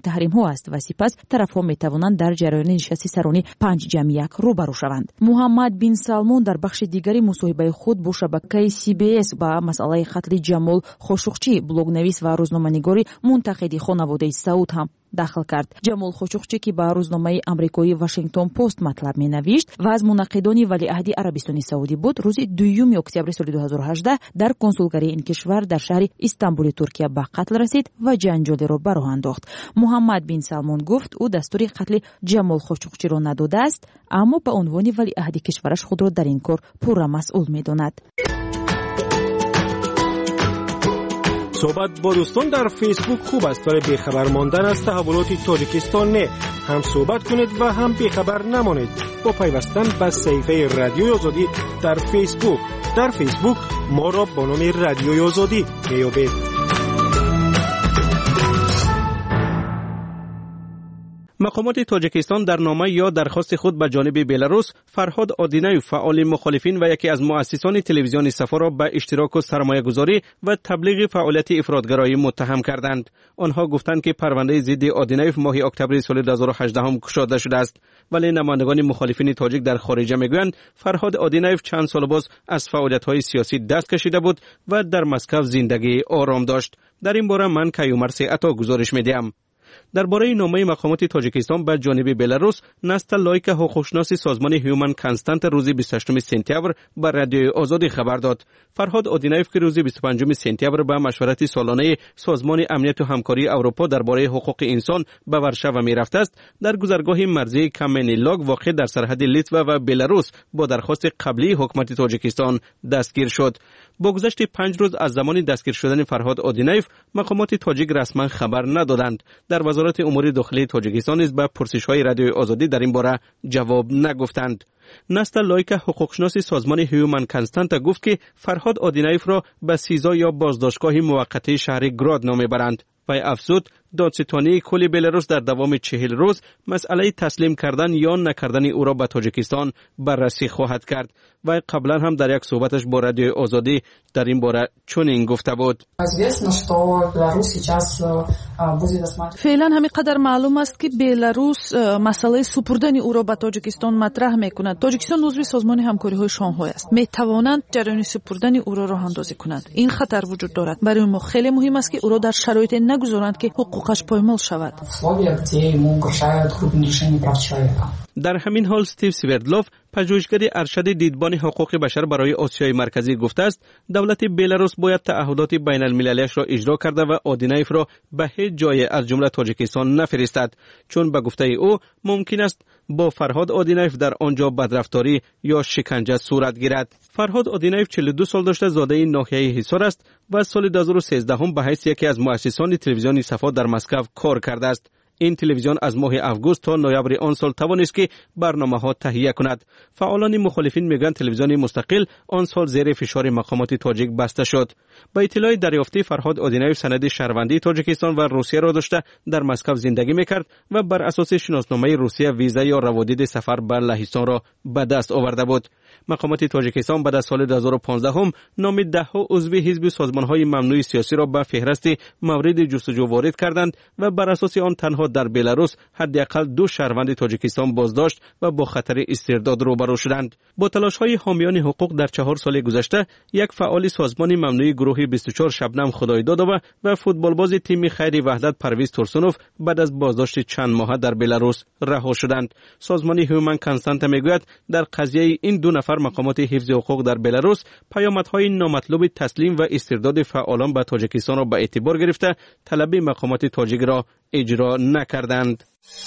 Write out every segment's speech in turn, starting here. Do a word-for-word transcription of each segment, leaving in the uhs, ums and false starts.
تحریم ها است و سپس طرف ها می توانند در جریان نشست سرانی پنج جمع یک روبرو شوند. محمد بن سلمان در بخش دیگری مصاحبه خود با شبکه سی بی اس با مسئله قتل جمال خاشقچی بلوگنویس و روزنامه‌نگاری منتقد خانواده سعود هم داخل کرد. جمال خاشقچی که با روزنامه آمریکایی واشنگتن پست مطلب می نوشت و از منعقدان ولیعهد عربستان سعودی بود، روز دوم اکتبر سال دو هزار و هجده در کنسولگری این کشور در شهر استانبول ترکیه به قتل رسید و جنجال را به راه انداخت. محمد بن سلمان گفت او دستور قتل جمال خاشقچی را نداده است، اما به عنوان ولیعهد کشورش خود را در این کار پورا مسئول می داند. صحبت با دوستان در فیسبوک خوب است، ولی بیخبر ماندن از تحولات تاجیکستان نه. هم صحبت کنید و هم بیخبر نمانید با پیوستن به صفحه رادیوی آزادی در فیسبوک. در فیسبوک ما را با نام رادیوی آزادی میابید. مقامات تاجیکستان در نامه یا درخواست خود به جانب بلاروس فرهاد آدینایف فعال مخالفین و یکی از مؤسسان تلویزیون صفا را به اشتراک و سرمایه‌گذاری و تبلیغ فعالیت افراطگرایی متهم کردند. آنها گفتند که پرونده ضد آدینایف ماه اکتبر سال دو هزار و هجده هم گشوده شده است، ولی نمایندگان مخالفین تاجیک در خارج میگویند فرهاد آدینایف چند سال باز از فعالیت‌های سیاسی دست کشیده بود و در مسکو زندگی آرام داشت. در این باره من کیومرث عطا گزارش می‌دهم. درباره نامه مقامات تاجیکستان به جانب بلاروس، نستا لایک حقوقشناس سازمان هیومن کانستانت روز بیست و هشتم سپتامبر به رادیوی آزادی خبر داد. فرهاد آدینایف که روز بیست و پنجم سپتامبر به مشورت سالانه سازمان امنیت و همکاری اروپا درباره حقوق انسان به ورشوا می‌رفته است، در گذرگاه مرزی کامنیلاگ واقع در سرحد لیتوا و بلاروس با درخواست قبلی حکومت تاجیکستان دستگیر شد. با گذشت پنج روز از زمان دستگیر شدن فرهاد آدینایف، مقامات تاجیک رسما خبر ندادند. در وزارت امور داخلی تاجیکستان نیز به پرسش‌های رادیوی آزادی در این باره جواب نگفتند. نستا لایک حقوقشناس سازمان هیومن کانستانت گفت که فرهاد آدینایف را به سیزا یا بازداشتگاه موقته شهر گرادنو میبرند. و افزود دادستانی کل بلاروس در دوام چهل روز مسئله تسلیم کردن یا نکردن او را به تاجیکستان بررسی خواهد کرد. و قبلا هم در یک صحبتش با رادیوی آزادی در این باره چنین گفته بود: فعلا همین قدر معلوم است که بلاروس مسئله سپردن او را به تاجیکستان مطرح میکند. تاجیکستان عضو سازمان همکاری های شانگهای است، میتوانند جریان سپردن او را راه اندازی کنند. این خطر وجود دارد. برای ما خیلی مهم است که او را در شرایط نگذارند که حقوقش پایمال شود. در همین حال استیو سوردلوف، پژوهشگر ارشد دیدبان حقوق بشر برای آسیای مرکزی گفته است دولت بلاروس باید تعهدات بین المللیش را اجرا کرده و آدینایف را به هیچ جای از جمله تاجیکستان نفرستد، چون به گفته او ممکن است با فرهاد آدینایف در آنجا بدرفتاری یا شکنجه صورت گیرد. فرهاد آدینایف چهل و دو سال داشته، زاده ناحیه حصار است و سال دو هزار و سیزده هم به حیث یکی از مؤسسان تلویزیون صفا در مسکو کار کرده است. این تلویزیون از ماه آگوست تا نوامبر آن سال توانست که برنامه‌ها تهیه کند. فعالان مخالفین میگن تلویزیون مستقل آن سال زیر فشار مقامات تاجیک بسته شد. با اطلاع دریافتی، فرهاد آدینایف سند شهروندی تاجیکستان و روسیه را داشته در مسکو زندگی میکرد و بر اساس شناسنامه روسیه ویزا یا روادید سفر به لهستان را به دست آورده بود. مقامات تاجیکستان بعد از سال دو هزار و پانزده هم نام ده ها عضو حزب سازمان‌های ممنوع سیاسی را به فهرست مورد جستجو وارد کردند و بر اساس آن تنها در بلاروس حداقل دو شهروند تاجیکستان بازداشت و با خطر استرداد روبرو شدند. با تلاش‌های حامیان حقوق در چهار سال گذشته، یک فعال سازمان ممنوع گروه بیست و چهار شبنم خدایدادова و فوتبالباز تیم خیر وحدت پرویز تورسونوف بعد از بازداشت چند ماه در بلاروس رها شدند. سازمان هیومن کانستانت میگوید در قضیه این دو نفر مقامات حفظ حقوق در بلاروس پیامدهای نامطلوب تسلیم و استرداد فعالان به تاجیکستان را به اعتبار گرفته طلب مقامات تاجیک را اجرا نکردند.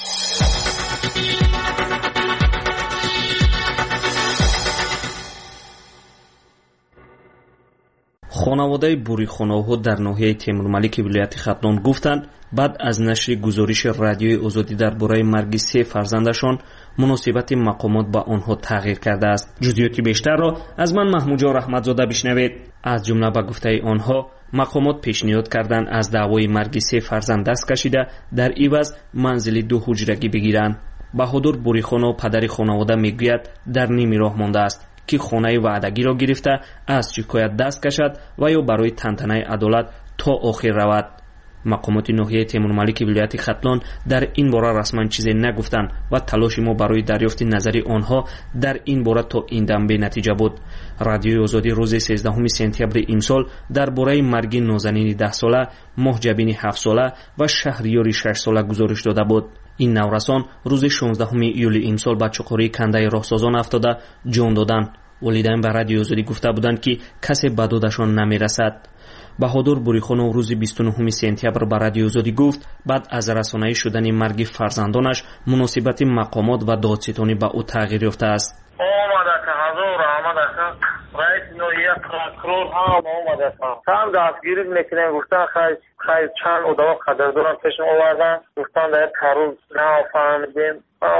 خانواده بوریخانه‌ها در ناحیه تیمورملک ولایت ختلان گفتند بعد از نشر گزارش رادیوی آزادی درباره مرگ سه فرزندشان مناسبت مقامات با آنها تغییر کرده است. جزئیات بیشتر را از من محمود رحمتزاده بشنوید. از جمله به گفته آنها مقامات پیشنهاد کردند از دعوای مرگ سه فرزند دست کشیده در عوض منزل دو حجرگی بگیرند. بهادر بوریخانه پدر خانواده میگوید در نیمی راه مانده است که خانه وعدگی را گرفته از شکایت دست کشد و یا برای تنتنه عدالت تا آخر رود. مقامات ناحیه تیمورملیک ولایت ختلان در این باره رسما چیزی نگفتند و تلاش ما برای دریافت نظری آنها در این باره تا این دم به نتیجه بود. رادیوی آزادی روز سیزدهم سپتامبر امسال درباره مرگ نازنین ده ساله، محجبین هفت ساله و شهریار شش ساله گزارش داده بود. این نورسان روز شانزدهم ایول امسال به چقوری کنده راهسازان افتاده جان دادند. والدین به رادیوی آزادی گفته بودند که کسی به دادشان نمیرسد. بهادر بوریخانov روز بیست و نهم سپتامبر به رادیوی آزادی گفت بعد از رسانه‌ای شدن مرگ فرزندانش مناسبت مقامات و دادستانی به او تغییر یافته است. آمده که حضور آمده که رئیس نوعیه پروکرور هم آمده که هم دستگیری میکنیم گفتن خیلی خیلی چند ادعا قدردانم پیشم آوردن گفتن در کارو نفهمیدیم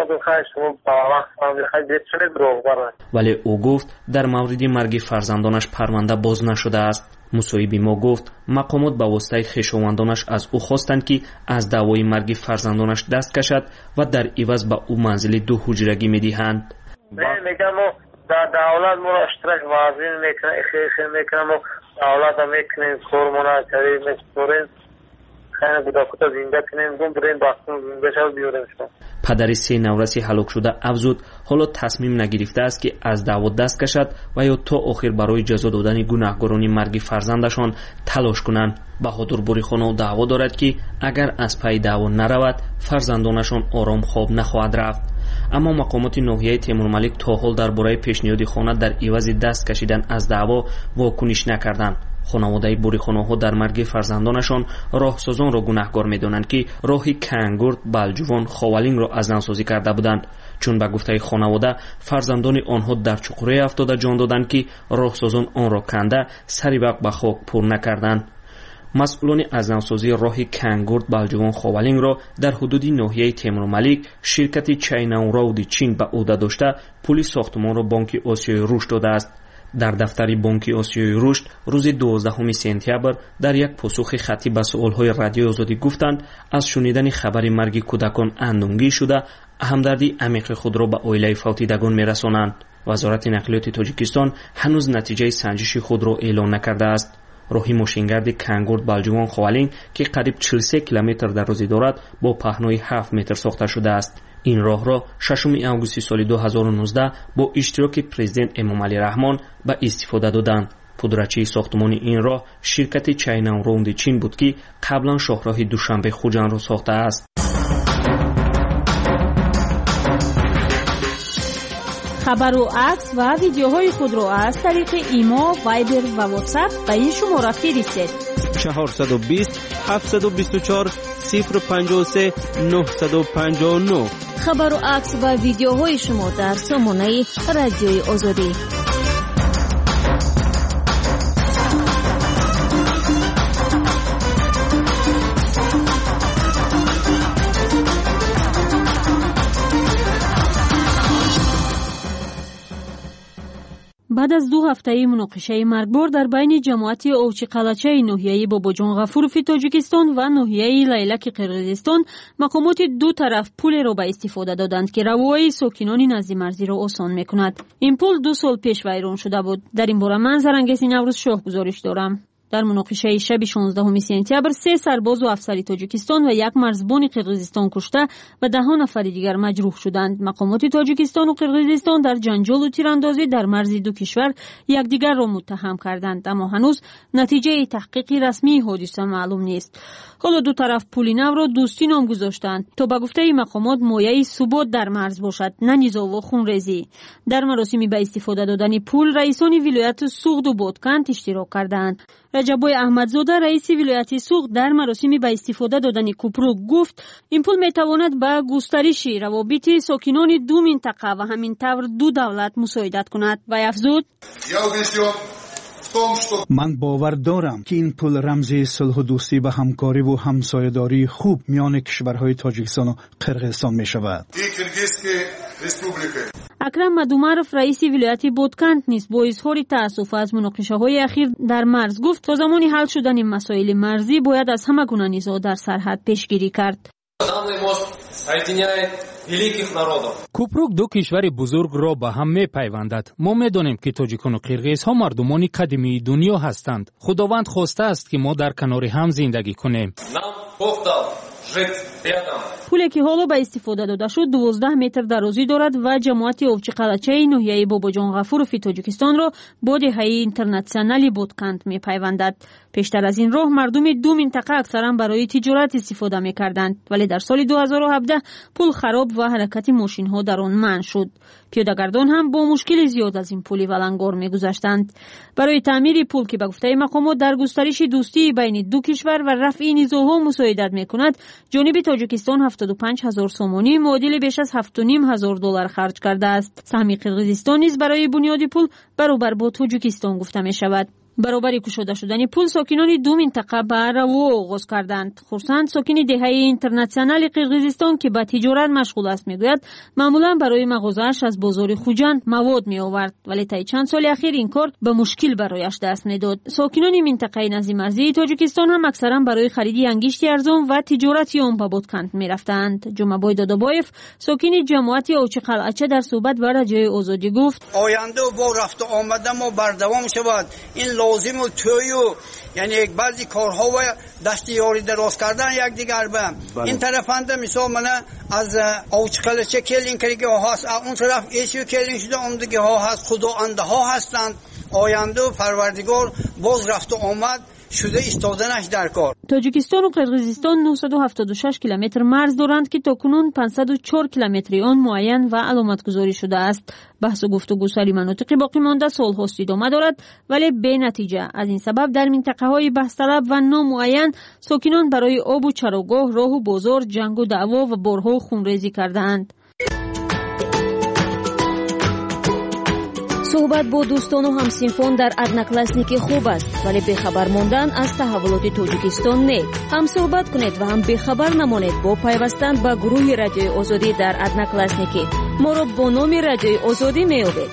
ولی او گفت در مورد مرگ فرزندانش پرونده باز نشده است. مصاحبه ما گفت مقامات به واسطه خویشاوندانش از او خواستند که از دعوای مرگ فرزندانش دست کشد و در عوض به او منزل دو حجرگی میدهند. میگم در دولت ما اشتراک وازین میکنیم خیلی میکنیم و دولت هم میکنیم کورمونا چریف میکنیم خیلی بودا کتا زنده کنیم گم بریم باستون زنده شد بیاریم شد. پدر سه نورسی هلاک شده افزود حالا تصمیم نگرفته است که از دعوا دست کشد و یا تا آخر برای جزا دادن گناهکاران مرگ فرزندشان تلاش کنند. بهادر بوریخانov دعوا دارد که اگر از پی دعوا نرود فرزندانشان آرام خواب نخواهد رفت. اما مقامات ناحیه تیمورملیک تا حال درباره پیشنهاد خانه در عوض دست کشیدن از دعوا واکنش نکردند. خانواده بوریخانوها در مرگ فرزندانشان راهسازان را گناهکار می‌دانند که راهی کنگورد، بلجوان، خاولین را از نوسازی کرده بودند. چون به گفته خانواده فرزندان آنها در چقوره افتاده جان دادند که راهسازان آن را کنده سری وقت به خاک پر نکردند. مسئولان از نوسازی راه کنگورد، بلجوان، خاولین را در حدود ناحیه تیمورملیک شرکت چیناون راود چین به عهده داشته پول ساختمان را بانک آسیای رشد داده است. در دفتر بانک آسیای رشد روز دوازدهم سپتامبر در یک پاسخ خطی به سوالهای رادیوی آزادی گفتند از شنیدن خبر مرگ کودکان اندوهگی شده همدردی عمیق خود را به عائله فوتیدگان می‌رسانند. وزارت نقلیات تاجیکستان هنوز نتیجه سنجش خود را اعلام نکرده است. راهی ماشینگرد کنگورد، بلجوان، خاولین که قریب چهل و سه کیلومتر دراز دارد با پهنای هفت متر ساخته شده است. این راه را ششم آگوست سال دو هزار و نوزده با اشتراک پرزیدنت امامعلی رحمان به استفاده دادند. پودرچی ساختمان این راه شرکت چیناون راود چین بود که قبلا شاهراه دوشنبه خوجند را ساخته است. خبر و عکس و ویدیوهای خود را از طریق ایما، وایبر و واتساپ به این شماره فرستید. چهارصد و بیست هفتصد و بیست و چهار صفر پنجاه و سه نهصد و پنجاه و نه. خبر و عکس و ویدیوهای شما در سامانه رادیوی آزادی. بعد از دو هفته مناقشه مرگبار در بین جماعت اوچی قلچه ناحیه باباجان غفورف تاجیکستان و ناحیه لیلک قرقیزستان مقامات دو طرف پول را به استفاده دادند که روای ساکنان نزد مرزی را آسان میکند. این پول دو سال پیش ویران شده بود. در این باره من زرنگس نوروز شاه گزارش دارم. در مناقشه شب شانزدهم سپتامبر سه سرباز و افسر تاجیکستان و یک مرزبان قرقیزستان کشته و ده نفر دیگر مجروح شدند. مقامات تاجیکستان و قرقیزستان در جنجال و تیراندازی در مرز دو کشور یکدیگر را متهم کردند، اما هنوز نتیجه تحقیق رسمی حادثه معلوم نیست. حالا دو طرف پول نو را دوستی نام گذاشتند تا به گفته مقامات مایه ثبات در مرز باشد، نه نزاع و خونریزی. در مراسم به استفاده دادن پول رئیسان ولایت سوغد و بادکند اشتراک کردند. رجبای احمدزاده رئیس ولایت سوغد در مراسم به استفاده دادن کوپرو گفت این پول میتواند به گسترش روابط ساکنان دو منطقه و همین طور دو دولت مساعدت کند و افزود من باور دارم که این پول رمزی صلح و دوستی و همکاری و همسایه‌داری خوب میان کشورهای تاجیکستان و قرقیزستان می شود. اکرم مدومرف رئیس ولایت بادکند نیز با اظهار تأسف از مناقشه‌های اخیر در مرز گفت تا زمانی حل شدن مسائل مرزی باید از همه گونه نزاع در سرحد پیشگیری کرد. купрук ду кишвари бузургро ба ҳам мепайвандад. мо медонем ки тоҷикону қирғизҳо мардумони қадимии дунё ҳастанд. худованд хостааст ки мо дар канори ҳам зиндагӣ кунем. пуле ки ҳоло ба истифода дода шуд дувоздаҳ метр дарозӣ дорад ва ҷамоати овчиқалачаи ноҳияи бобоҷон ғафурови тоҷикистонро бо деҳаи интернатсионали Ботканд мепайвандад. пештар аз ин роҳ мардуми ду минтақа аксаран барои тиҷорат истифода мекарданд, вале дар соли ду ҳазору ҳабдаҳ пул хароб ва ҳаракати мошинҳо дар он манъ шуд. пиёдагардон ҳам бо мушкили зиёд аз ин пули валангор мегузаштанд. барои таъмири пул ки ба гуфтаи мақомот дар густариши дӯстии байни ду кишвар ва рафъи низоъҳо мусоидат мекунад, ҷониби тоҷикистон ҳафтоду панҷ ҳазор сомонӣ муодили беш аз ҳафту ним ҳазор доллар харҷ кардааст. саҳми қирғизистон низ барои бунёди пул баробар бо тоҷикистон гуфта мешавад. баробари кушода шудани пул сокинони ду минтақа ба раво оғоз карданд. хурсанд сокини деҳаи интернатсионали қирғизистон ки ба тиҷорат машғул аст мегӯяд, маъмулан барои мағозааш аз бозори хуҷанд мавод меовард, вале таи чанд соли ахир ин кор ба мушкил барояш даст медод. сокинони минтақаи назди марзии тоҷикистон ҳам аксаран барои хариди ангишти арзон ва тиҷорати он ба Ботканд мерафтанд. ҷумабой додобоев, сокини ҷамоати овчиқалъача, дар суҳбат ба радиои Озодӣ гуфт: оянда бо рафту омада мо бардавом шавад. ин لازم و توی و یعنی یک بعضی کارها و دستیاری دراز کردن یک دیگر به این طرفنده مثال من از اوچقلچه کلین کریگه ها هست، اون طرف ایشو کلین شده اون دیگه ها هست، خداونده ها هستند. آینده و پروردگار باز رفت و آمد شده ایستادنش در کار. توجیکستان و قرقیزستان نهصد و هفتاد و شش کیلومتر مرز دارند که تاکنون پانصد و چهار کیلومتری آن معین و علامت گذاری شده است. بحث و گفتگو سری مناطقی باقی مانده سال‌هاست ادامه دارد، ولی به نتیجه. از این سبب در منطقه‌های بحث طلب و نامعین ساکنان برای آب و چراگاه، راه و بازار، جنگ و دعوا و بارها خونریزی کرده‌اند. صحبت با دوستان و همسنفان در ادناکلاسنیکی خوب است، ولی بخبر ماندن از تحولات تاجیکستان نه. هم صحبت کنید و هم بخبر نمانید با پیوستن به گروه رادیوی آزادی در ادناکلاسنیکی. ما را با نام رادیوی آزادی میابید.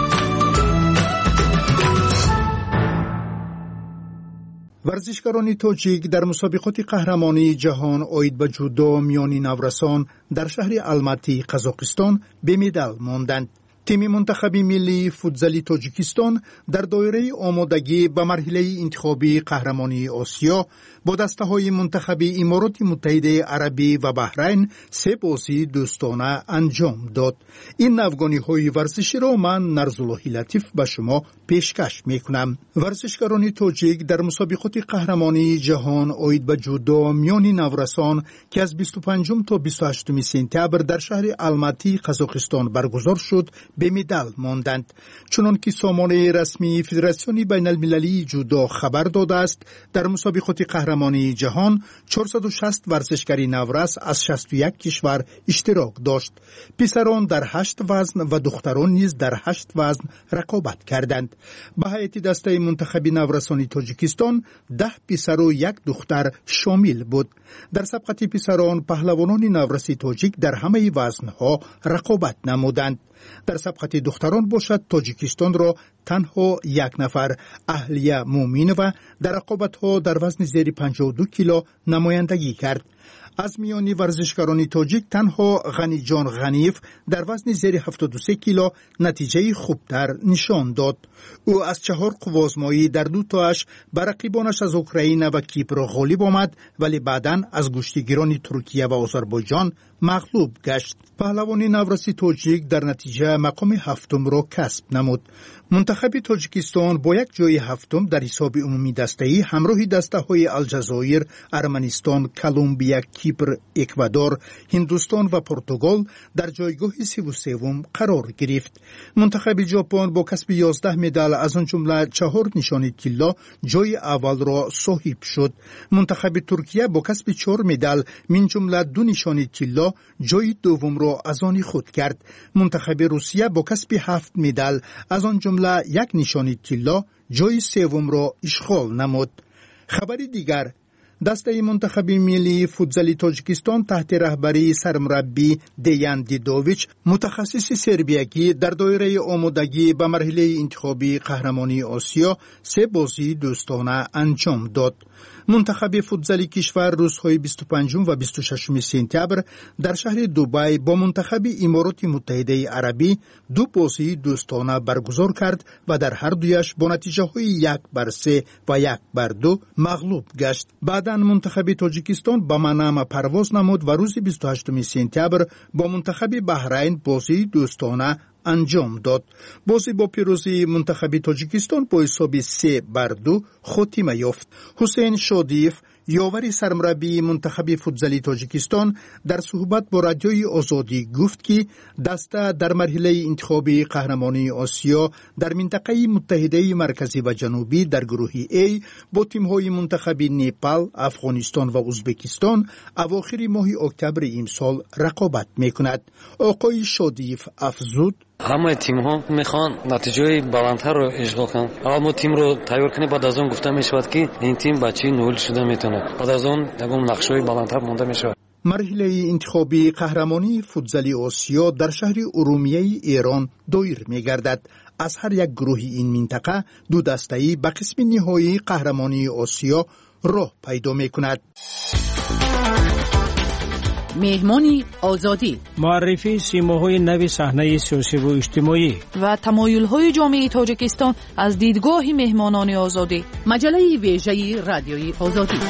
ورزشکاران تاجیک در مسابقات قهرمانی جهان آید به جودو میانی نورسان در شهر الماتی قزاقستان به مدال ماندند. تیم منتخب ملی فوتزالی تاجیکستان در دایره آمادگی به مرحله انتخابی قهرمانی آسیا با دسته‌های منتخب امارات متحده عربی و بحرین سه بازی دوستانه انجام داد. این نوگانی‌های ورزشی را من نرزالله لطیف به شما پیشکش می‌کنم. ورزشکاران تاجیک در مسابقات قهرمانی جهان آید به جودو میانی نورسان که از بیست و پنجم تا بیست و هشتم سپتامبر در شهر الماتی قزاقستان برگزار شد به مدال ماندند. چنانکه سامانه رسمی فدراسیون بین المللی جودو خبر داده است، در مسابقات قهرمانی جهان چهارصد و شصت ورزشکار نورس از شصت و یک کشور اشتراک داشت. پسران در هشت وزن و دختران نیز در هشت وزن رقابت کردند. به هیئت دسته منتخب نورسان تاجیکستان ده پسر و یک دختر شامل بود. در سبقت پسران پهلوانان نورسی تاجیک در همه وزنها رقابت نمودند. در سبقت دختران باشد تاجیکستان را تنها یک نفر اهلیه مومینова در رقابت‌ها در وزن زیر پنجاه و دو کیلو نمایندگی کرد. از میان ورزشکاران تاجیک تنها غنی جان غنیف در وزن زیر هفتاد و سه کیلو نتیجه خوبتر نشان داد. او از چهار قوازمایی در دو تاش بر رقیبانش از اوکراین و کیپر غالب آمد، ولی بعداً از گشتیگیران ترکیه و آذربایجان مغلوب گشت. پهلوان نورسی تاجیک در نتیجه مقام هفتم را کسب نمود. منتخب تاجیکستان با یک جای هفتم در حساب عمومی دسته‌ای همراه دسته‌های الجزایر، ارمنستان، کلمبیا، کیپر، اکوادور، هندوستان و پرتغال در جایگاه سی و سوم قرار گرفت. منتخب ژاپن با کسب یازده مدال از آن جمله چهار نشان طلا جای اول را صاحب شد. منتخب ترکیه با کسب چهار مدال من جمله دو نشان طلا جای دوم را از آن خود کرد. منتخب روسیه با کسب هفت مدال از آن جمله یک نشان طلا جای سوم را اشغال نمود. خبری دیگر، دسته منتخب ملی فوتزالی تاجیکستان تحت رهبری سرمربی دیان دیدوویچ متخصص سربیایی در دایره آمادگی به مرحله انتخابی قهرمانی آسیا سه بازی دوستانه انجام داد. منتخب فوتزالی کشور روزهای بیست و پنجم و بیست و ششم سپتامبر در شهر دبی با منتخب امارات متحده عربی دو بازی دوستانه برگزار کرد و در هر دویش با نتیجه های یک بر سه و یک بر دو مغلوب گشت. بعداً منتخب تاجیکستان به منامه پرواز نمود و روز بیست و هشتم سپتامبر با منتخب بحرین بازی دوستانه انجام داد. بازی با پیروزی منتخب تاجیکستان با حساب سه بر دو خاتمه یافت. حسین شادیف یاور سرمربی منتخب فوتزالی تاجیکستان در صحبت با رادیوی آزادی گفت که دسته در مرحله انتخابی قهرمانی آسیا در منطقه متحده مرکزی و جنوبی در گروه A با تیم‌های منتخب نپال، افغانستان و ازبکستان اواخر ماه اکتبر امسال رقابت می‌کند. آقای شادیف افزود: همه تیم ها میخوان نتیجه بلندتر رو اشغال کنن. اول ما تیم رو تیار کنیم، بعد از اون گفته میشود که این تیم بچه نول شده میتونه، بعد از اون یکم نقشه بلندتر مونده میشود. مرحله انتخابی قهرمانی فوتزالی آسیا در شهر ارومیه ایران دایر میگردد. از هر یک گروه این منطقه دو دسته‌ای به قسم نهایی قهرمانی آسیا راه پیدا میکند. مهمانی آزادی، معرفی سیماهای نو صحنه سیاسی و اجتماعی و تمایل‌های جامعه تاجیکستان از دیدگاه مهمانان آزادی. مجله ویژه رادیوی آزادی.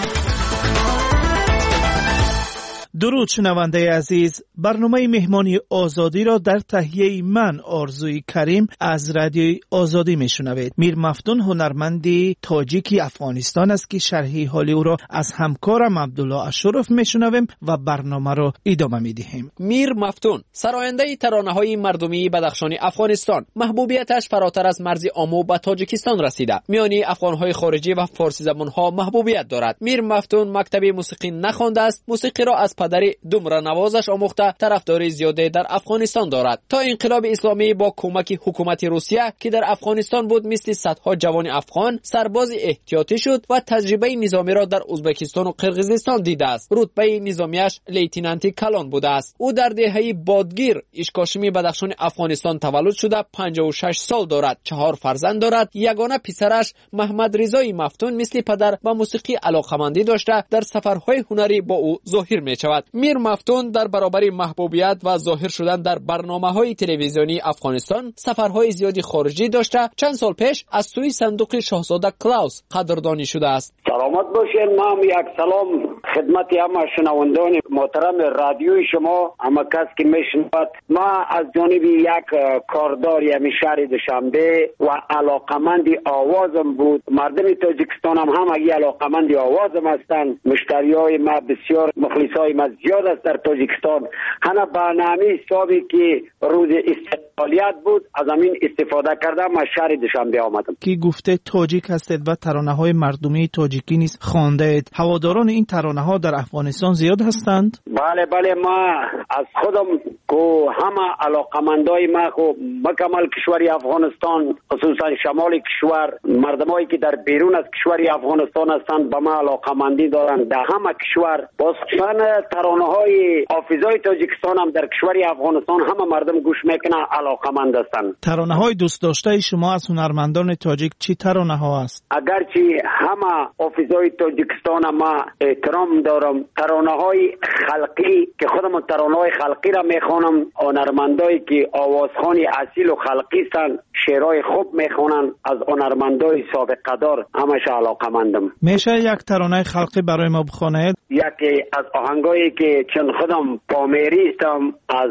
درود شنونده عزیز، برنامه مهمانی آزادی را در تهیه من آرزوی کریم از رادیوی آزادی میشنوید. میر مفتون هنرمندی تاجیکی افغانستان است که شرح حال او را از همکارم عبدالله اشرف میشنویم و برنامه را ادامه میدهیم. میر مفتون سراینده ترانه‌های مردمی بدخشان افغانستان، محبوبیتش فراتر از مرز آمو به تاجیکستان رسیده. میانی افغان‌های خارجی و فارسی زبان‌ها محبوبیت دارد. میر مفتون مکتب موسیقی نخوانده است، موسیقی را از پدر دومره نوازش آموخته طرفداری زیاده در افغانستان دارد. تا انقلاب اسلامی با کمک حکومت روسیه که در افغانستان بود، مثل صدها جوان افغان سرباز احتیاطی شد و تجربه نظامی را در ازبکستان و قرقیزستان دیده است. رتبه نظامیش لیتنانتی کلان بوده است. او در دهه بادگیر اشکاشمی بدخشان افغانستان تولد شده، پنجاه و شش سال دارد، چهار فرزند دارد. یگانه پسرش محمد رضای مفتون مثل پدر به موسیقی علاقه‌مندی داشته، در سفرهای هنری با او ظاهر می‌شود. میر مفتون در برابر محبوبیت و ظاهر شدن در برنامه‌های تلویزیونی افغانستان سفرهای زیادی خارجی داشته. چند سال پیش از سوی صندوق شاهزاده کلاوس قدردانی شده است. سلامت باشین. ما یک سلام خدمت همه شنوندگان محترم رادیوی شما، همه کس که میشنود. ما از جانب یک کاردار یمی شهر دوشنبه و علاقمندی آوازم بود. مردم تاجیکستان هم هم اگه علاقمندی آوازم هستند. مشتریای ما بسیار، مخلصای ما زیاد است در تاجیکستان. هنه برنامه حسابی که روز استقلالیت بود از همین استفاده کردم. از شهر دوشنبه آمدم. کی گفته تاجیک هستید و ترانه های مردمی تاجیکی نیز خوانده اید. هواداران این ترانه ها در افغانستان زیاد هستند؟ بله بله، ما از خودم که همه علاقمندای ما خو مکمل کشوری افغانستان، خصوصا شمال کشور، مردمایی که در بیرون از کشوری افغانستان هستند به ما علاقمندی دارند. در همه کشور باز ترانه های حافظای تاجیکستان هم در کشوری افغانستان همه مردم گوش میکنن، علاقمند هستند. ترانه های دوست داشته شما از هنرمندان تاجیک چی ترانه ها است؟ اگرچه همه حافظای تاجیکستان ما احترام دارم، ترانه های خلقی که خودم ترانه های خلقی را میخوانم، هنرمندایی که آوازخوانی اصیل و خلقی هستند شعرهای خوب میخوانن، از هنرمندای سابقه دار همش علاقمندم. میشه یک ترانه خلقی برای ما بخوانید؟ یکی از آهنگایی که چون خودم پامیری هستم، از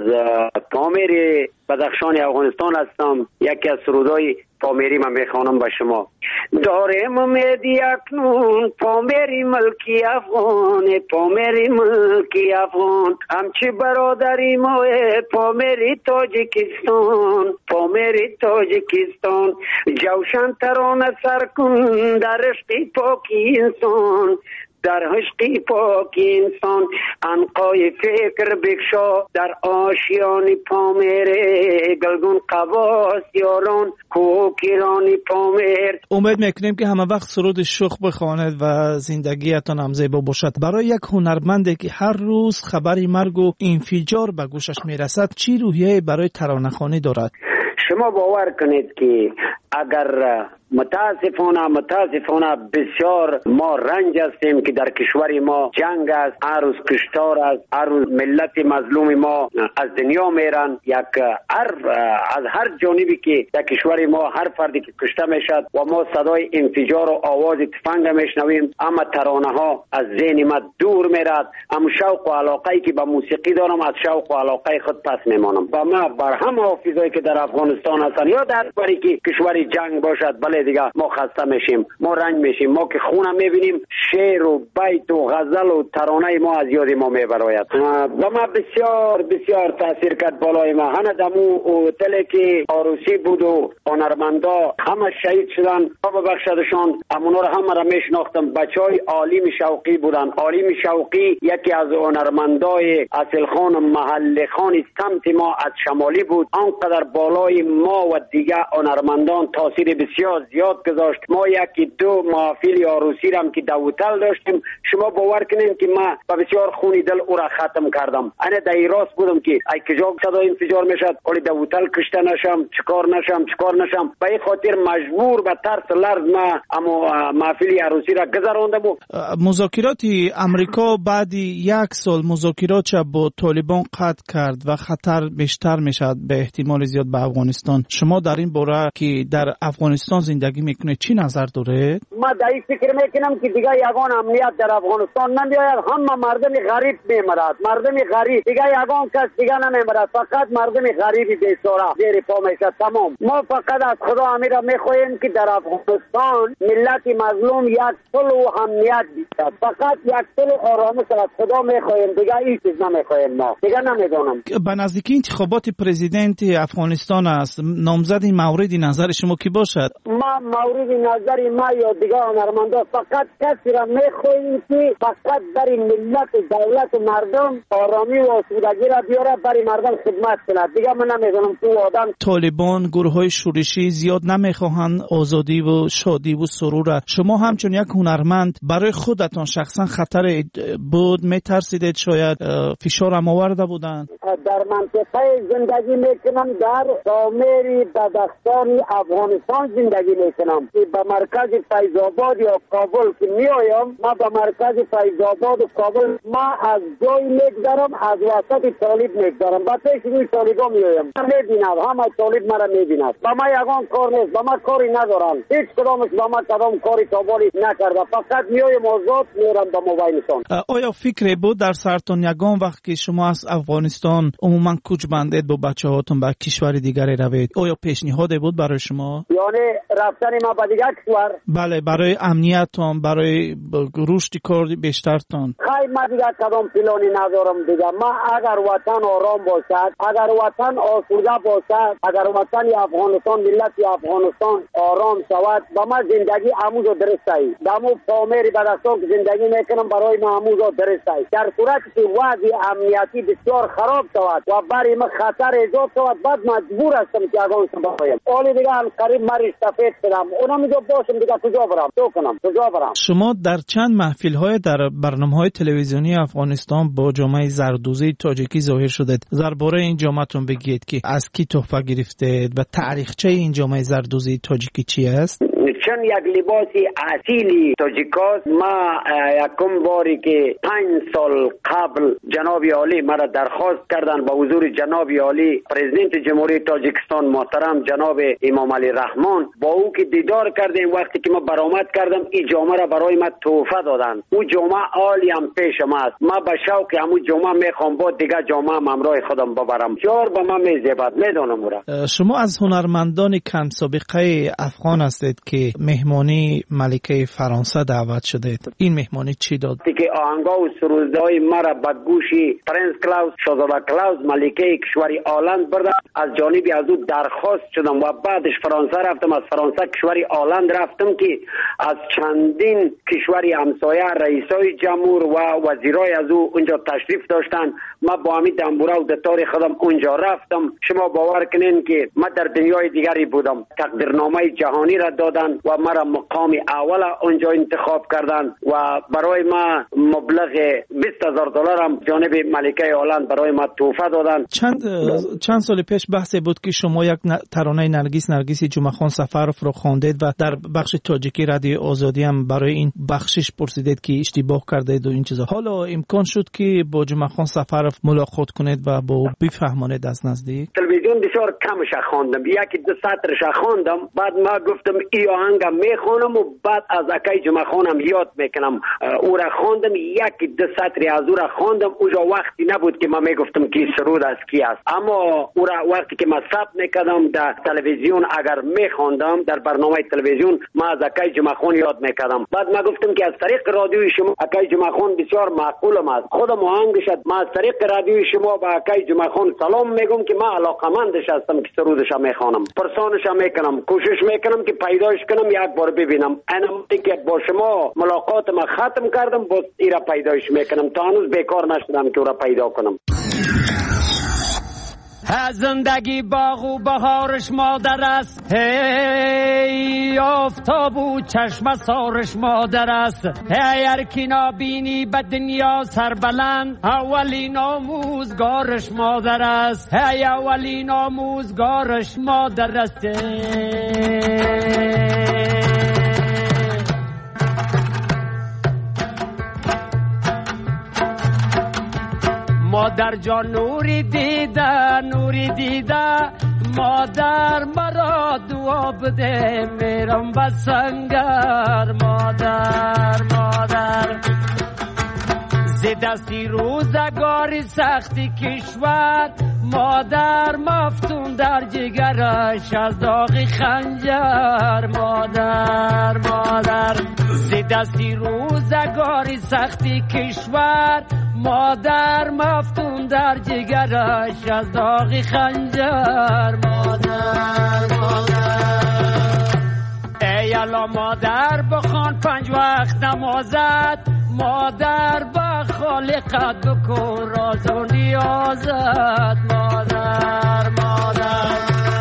پامیر بدخشان افغانستان هستم، یکی از سرودای پامیری من میخوانم به شما. دارم امیدی اکنون پامیری ملکی افغان، پامیری ملکی افغان، همچی برادری ما پامیری تاجیکستان، پامیری تاجیکستان، جوشن ترانه سر کن در عشق پاکی انسان، در عشق پاکی انسان، عنقای فکر بکشا در آشیان پامیره، گلگون قواس یاران کوکیرانی پامیر. امید میکنیم که همه وقت سرود شوخ بخواند و زندگیتان هم زیبا باشد. برای یک هنرمندی که هر روز خبری مرگ و انفجار به گوشش میرسد چی روحیه برای ترانه‌خوانی دارد؟ شما باور کنید که اگر متاسفانه متاسفانه بسیار ما رنج هستیم که در کشور ما جنگ است، هر روز کشتار است، هر روز ملت مظلوم ما از دنیا میرن. یک هر از هر جانبی که در کشور ما هر فردی که کشته میشد و ما صدای انفجار و آواز تفنگ میشنویم، اما ترانه ها از ذهن ما دور میرد. اما شوق و علاقه که به موسیقی دارم از شوق و علاقه خود پس میمانم. و ما بر هم حافظایی که در افغانستان هستن یا در بری که کشوری جنگ باشد، بله دیگه ما خسته میشیم، ما رنج میشیم. ما که خونم میبینیم شعر و بیت و غزل و ترانه ما از یاد ما میبراید و ما بسیار بسیار تاثیر کرد بالای ما. هنه دمو هتلی که عروسی بود و هنرمندا همه شهید شدن، خدا ببخشدشان. امونا رو همه را میشناختم. بچهای عالم شوقی بودن. عالم شوقی یکی از هنرمندای اصل خان محل خان سمت ما از شمالی بود. آنقدر بالای ما و دیگه هنرمندان تاثیر بسیار زیاد گذاشت. ما یکی دو محافل عروسی رم که دوتل داشتیم، شما باور کنین که ما با بسیار خونی دل او را ختم کردم. انا در راست بودم که ای کجا صدای انفجار میشد ولی دوتل کشته نشم، چیکار نشم چیکار نشم. به این خاطر مجبور به ترس لرز ما اما محفل عروسی را گذراندم. مذاکرات امریکا بعد یک سال مذاکرات با طالبان قطع کرد و خطر بیشتر میشد به احتمال زیاد به افغانستان. شما در این باره که در افغانستان زندگی میکنه چی نظر داره؟ ما در این فکر میکنم که دیگه یگان امنیت در افغانستان نمیاید. همه مردم غریب میمرد، مردم غریب دیگه یگان کس دیگه نمیمرد، فقط مردم غریبی بیچاره زیر پا میشه. تمام. ما فقط از خدا امیر میخواهیم که در افغانستان ملت مظلوم یک صلح و امنیت بیشتر، فقط یک صلح و آرامش از خدا میخواهیم، دیگه هیچ چیز نمیخواهیم. ما دیگه نمیدونم. به نزدیکی انتخابات پرزیدنت افغانستان است، نامزد مورد نظر شما کی باشد؟ ما مورد نظر ما یا دیگه هنرمندا فقط کسی را میخواهیم که فقط برای ملت و دولت و مردم آرامی و آسودگی را بیاره، برای مردم خدمت کنه. دیگه من نمیدونم تو آدم طالبان گروه های شورشی زیاد نمیخواهند آزادی و شادی و سرور. شما همچون یک هنرمند برای خودتان شخصا خطر بود میترسیدید شاید فشار هم آورده بودن؟ در منطقه زندگی میکنم، در دامری بدخشان افغانستان زندگی میکنم که به مرکز فیض آباد یا کابل که میایم، ما به مرکز فیض آباد و کابل ما از جای میگذارم، از وسط طالب میگذارم، با پیش روی طالبا میایم. من میبینم همه طالب مرا میبیند. با ما یگان کار نیست، با ما کاری ندارن، هیچ کدامش با ما کدام کاری کابلی نکرده، فقط میایم آزاد میرم به موبایلشان. آیا فکری بود در سرتون یگان وقت که شما از افغانستان عموما کوچ بندید با بچه هاتون به کشور دیگری روید، آیا پیشنهادی بود برای شما؟ یعنی رفتن ما به دیگر کشور؟ بله، برای امنیتتان، برای رشد کار بیشترتان. خیلی ما دیگر کدام پلانی ندارم دیگه. ما اگر وطن آرام باشد، اگر وطن آسوده باشد، اگر وطن افغانستان ملت افغانستان آرام شود، با ما زندگی عمود و درست است. دمو پامری بدستان که زندگی میکنم برای ما عمود و درست است. در صورتی که وضع امنیتی بسیار خراب شود و برای ما خطر ایجاد شود، بعد مجبور هستم که افغانستان بخوایم. اولی دیگه قریب مریض سفید شدم، اونم میگه باشم دیگه کجا برم؟ تو کنم کجا برم؟ شما در چند محفل های در برنامه‌های تلویزیونی افغانستان با جامعه زردوزی تاجیکی ظاهر شدید. درباره این جامعه‌تون بگید که از کی تحفه گرفتید و تاریخچه این جامعه زردوزی تاجیکی چی است؟ چون یک لباسی اصیلی تاجیکاست. ما یکم باری که پنج سال قبل جناب عالی مرا درخواست کردن با حضور جناب عالی پرزیدنت جمهوری تاجیکستان محترم جناب امام علی رحمان، با او که دیدار کردیم، وقتی که ما برآمد کردم این جامعه را برای ما تحفه دادن. اون جامعه عالی هم پیش ما است. ما به شوق همون جامعه میخوام با دیگه جامعه هم همراه خودم ببرم. جار به ما میزیبد، میدونم او را. شما از هنرمندان کم سابقه افغان هستید که مهمانی ملکه فرانسه دعوت شدید. این مهمانی چی داد؟ که آهنگا و سرودهای مرا به گوشی پرنس کلاوس شاهزاده کلاوس ملکه کشوری آلند بردم. از جانبی از او درخواست شدم و بعدش فرانسه رفتم. از فرانسه کشوری آلند رفتم که از چندین کشوری همسایه رئیسای جمهور و وزیرای از او اونجا تشریف داشتن ما با همین دنبوره و دتار خودم اونجا رفتم. شما باور کنین که من در دنیای دیگری بودم. تقدیرنامه جهانی را دادن و مرا مقام اول اونجا انتخاب کردن و برای ما مبلغ بیست هزار دلار هم جانب ملکه هلند برای ما تحفه دادن. چند چند سال پیش بحثی بود که شما یک ترانه نرگس نرگس جمعه خان سفرف رو خواندید و در بخش تاجیکی رادیو آزادی هم برای این بخشش پرسیدید که اشتباه کردید و این چیزا. حالا امکان شد که با جمعه خان سفرف ملاقات کنید و با بفهمانید از نزدیک؟ تلویزیون بسیار کمش خواندم، یکی دو سطرش خواندم، بعد ما گفتم ای آهنگم میخوانم و بعد از اکای جمعه خانم یاد میکنم. او را خواندم، یکی دو سطری از او را خواندم. اونجا وقتی نبود که ما میگفتم کی سرود از کی است، اما او را وقتی که ما ثبت میکردم در تلویزیون اگر میخواندم در برنامه تلویزیون ما از اکای جمعه خان یاد میکردم. بعد ما گفتم که از طریق رادیوی شما اکای جمعه خان بسیار معقولم است، خودم آهنگ شد. ما از طریق رادیوی شما با اکای جمعه خان سلام میگم که ما علاقمندش هستم که سرودش میخوانم، پرسانش میکنم، کوشش میکنم که پیداش کنم یک بار ببینم. انا که با شما ملاقات ما ختم کردم باز ایرا پیداش میکنم، تا هنوز بیکار نشدم که او را پیدا کنم. زندگی باغ و بهارش مادر است، هی آفتاب و چشم سارش مادر است. هی هر کی نابینی به دنیا سربلند، اولین آموزگارش مادر است. هی اولین آموزگارش مادر است. مادر جان نوری دیده نوری دیده، مادر مرا دعا بده میرم به سنگر. مادر مادر ز دستی روزگاری سختی کشور، مادر مفتون در جگرش از داغ خنجر. مادر مادر ز دستی روزگاری سختی کشور، مادر مفتون در جگرش از داغ خنجر. مادر مادر ای الا مادر بخوان پنج وقت نمازت، مادر با خالقت بکن راز و نیازت. مادر مادر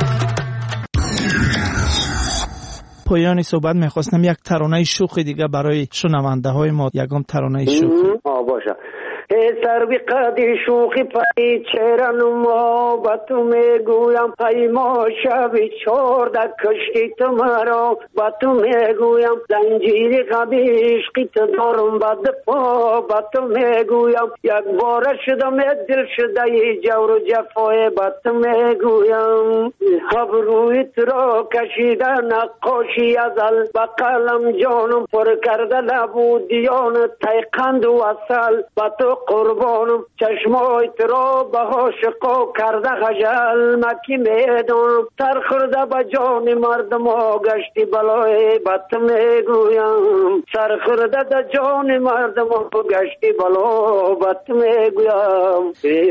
پایان صحبت میخواستم یک ترانه شوخ دیگه برای شنونده های ما، یکم ترانه شوخ. آه باشه. ای سروی قدی شوخی پای چرا ما با تو میگویم، ای ما شبی چورده کشتی تو مرا با تو میگویم، زنجیری قدی عشقی تو دارم با دفا با تو میگویم، یک بار شدم دل شده ای جور و جفای با تو میگویم. ابروی تو را کشیده نقاشی ازل، با قلم جانم پر کرده لبو دیان تیقند و اصل، با تو قربانم چشمای ترا به عاشقا کرده خجل. مکی میدانم سر خورده به جان مردم ها گشتی بلای بط میگویم، سر خورده به جان مردم ها گشتی بلا بط میگویم.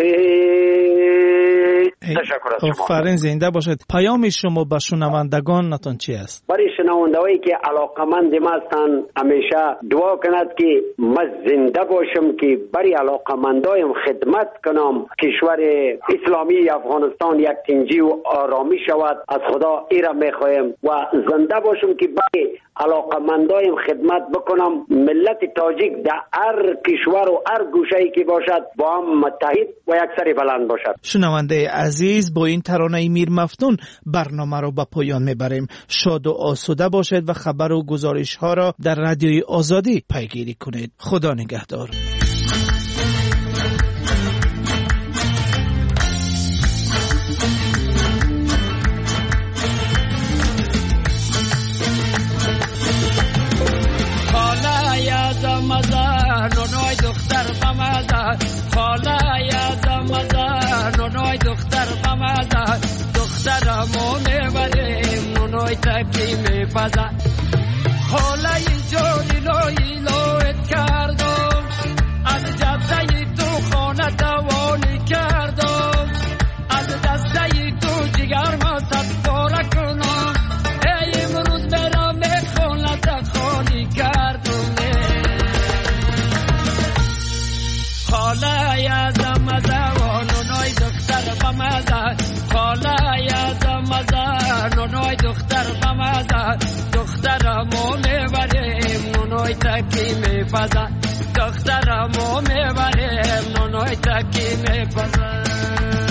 تشکر از شما. آفرین، زنده باشید. پیام شما به شنوندگان نتون چی است؟ برای شنوندهایی که علاقمند ما هستند همیشه دعا کند که من زنده باشم که برای علاقمندایم خدمت کنم، کشور اسلامی افغانستان یک تنجی و آرامی شود. از خدا ایره میخوایم و زنده باشم که برای علاقمندایم خدمت بکنم. ملت تاجیک در هر کشور و هر گوشه‌ای که باشد با هم متحد و یک سر بلند باشد. شنونده عزیز، با این ترانه میر مفتون برنامه رو به پایان میبریم. شاد و آسوده باشید و خبر و گزارش ها را در رادیوی آزادی پیگیری کنید. خدا نگهدار. نونای دختر بمزه، خاله یزم مزه، نونای دختر بمزه، دخترمو میبریم نونای تکی میپزه. خاله جانی لای لایت کردم، از جبزه تو خانه دوانی کردم، از دسته تو جگر ما صد باره کنم. ای امروز برم خانه خانی کردم. خاله یزم مزه تکی میپزد دخترمو میبریم نونای تکی میپزد